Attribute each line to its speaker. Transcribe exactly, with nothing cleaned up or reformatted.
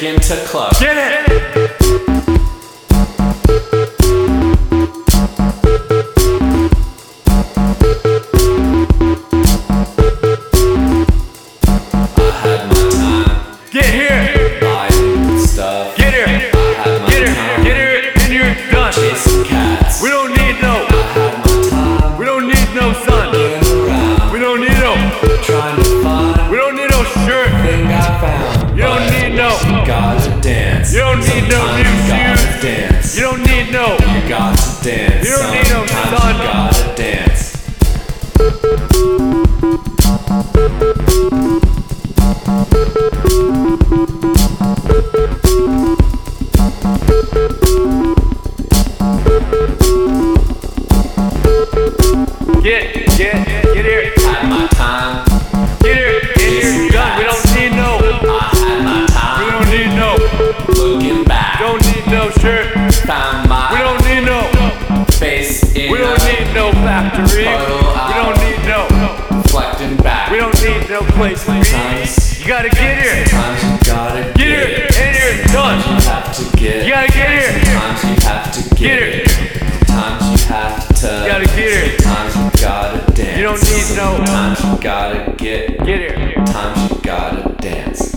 Speaker 1: chicken to club.
Speaker 2: Get it! Get here!
Speaker 1: Buying stuff.
Speaker 2: Get here!
Speaker 1: I had my
Speaker 2: Get
Speaker 1: time.
Speaker 2: here! Get here! And you're done!
Speaker 1: Chasing cats.
Speaker 2: We don't need no!
Speaker 1: I had my time.
Speaker 2: We don't need no sun!
Speaker 1: Getting around.
Speaker 2: We don't need no!
Speaker 1: Trying to find
Speaker 2: We don't need no shirt!
Speaker 1: thing I found.
Speaker 2: You don't need no!
Speaker 1: You gotta dance.
Speaker 2: You don't need no
Speaker 1: Sometimes
Speaker 2: new
Speaker 1: you gotta
Speaker 2: shoes.
Speaker 1: dance.
Speaker 2: You don't need no!
Speaker 1: You got to dance.
Speaker 2: You don't need no
Speaker 1: Sometimes
Speaker 2: sun.
Speaker 1: you gotta dance.
Speaker 2: Get, get, get here!
Speaker 1: Had my time.
Speaker 2: Get here! Get here! Done! We don't need no!
Speaker 1: I had my
Speaker 2: We
Speaker 1: time.
Speaker 2: don't need no!
Speaker 1: Looking back.
Speaker 2: Don't need no shirt!
Speaker 1: Found my
Speaker 2: We don't need no!
Speaker 1: face in
Speaker 2: We don't
Speaker 1: a
Speaker 2: need no factory! We don't need no!
Speaker 1: reflecting back.
Speaker 2: We don't need no place to be! You gotta get here!
Speaker 1: Sometimes you gotta
Speaker 2: Get
Speaker 1: get
Speaker 2: here!
Speaker 1: it.
Speaker 2: And you're done!
Speaker 1: You have to get.
Speaker 2: You gotta get here!
Speaker 1: Sometimes you have to get,
Speaker 2: Get
Speaker 1: it. Sometimes you have to.
Speaker 2: You gotta get here!
Speaker 1: Sometimes you gotta dance.
Speaker 2: You don't need no-
Speaker 1: Sometimes you gotta get.
Speaker 2: Get here!
Speaker 1: Sometimes you gotta dance.